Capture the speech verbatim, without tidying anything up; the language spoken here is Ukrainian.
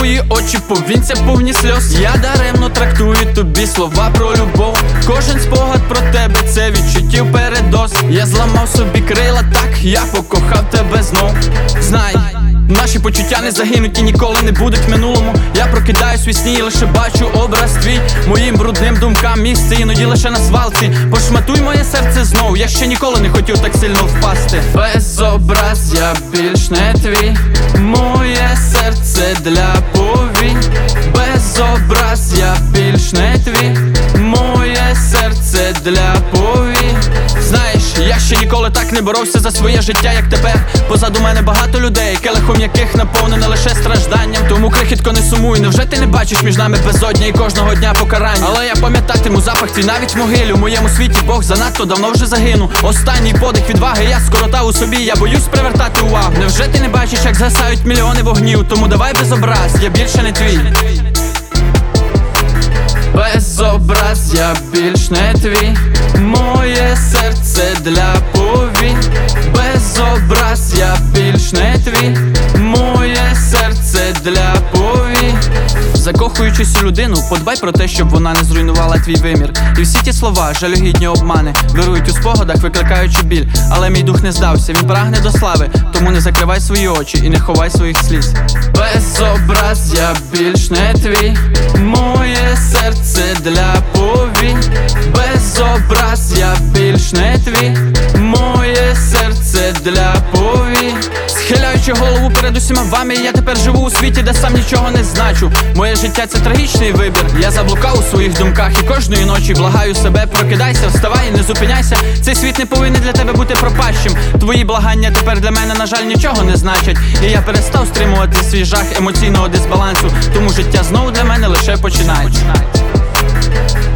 твої очі, повінця повні сльоз. Я даремно трактую тобі слова про любов. Кожен спогад про тебе — це відчуттів передоз. Я зламав собі крила, так я покохав тебе знов. Знай, наші почуття не загинуть і ніколи не будуть в минулому. Я прокидаюсь у сні і лише бачу образ твій. Моїм брудним думкам місце іноді лише на свалці. Пошматуй моє серце знов, я ще ніколи не хотів так сильно впасти. Без образ я більш не твій, моє серце для повій. Без образ я більш не твій, моє серце для повій. Знаєш, я ще ніколи так не боровся за своє життя, як тепер. Позаду мене багато людей, келихом яких наповнене лише стражданням. Тому, крихітко, не сумуй, невже ти не бачиш між нами безодня і кожного дня покарання? Але я пам'ятатиму запах твій навіть в могилі. У моєму світі Бог занадто давно вже загинув. Останній подих відваги я скоротав у собі, я боюсь привертати увагу. Невже ти не бачиш, як згасають мільйони вогнів? Тому давай без образ, я більше не твій. Без образ я більш не твій, моє серце для повій. Без образ я більш не твій, моє серце для повій. Закохуючись у людину, подбай про те, щоб вона не зруйнувала твій вимір. І всі ті слова, жалюгідні обмани, вирують у спогадах, викликаючи біль. Але мій дух не здався, він прагне до слави. Тому не закривай свої очі і не ховай своїх сліз. Без образ я більш не твій, моє серце для повій. Без образ я більш не твій, моє серце для повій. Схиляючи голову перед усіма вами, я тепер живу у світі, де сам нічого не значу. Моє життя — це трагічний вибір. Я заблукав у своїх думках і кожної ночі благаю себе: прокидайся, вставай і не зупиняйся. Цей світ не повинен для тебе бути пропащим. Твої благання тепер для мене, на жаль, нічого не значать. І я перестав стримувати свій жах емоційного дисбалансу. Тому життя знову для мене лише починається.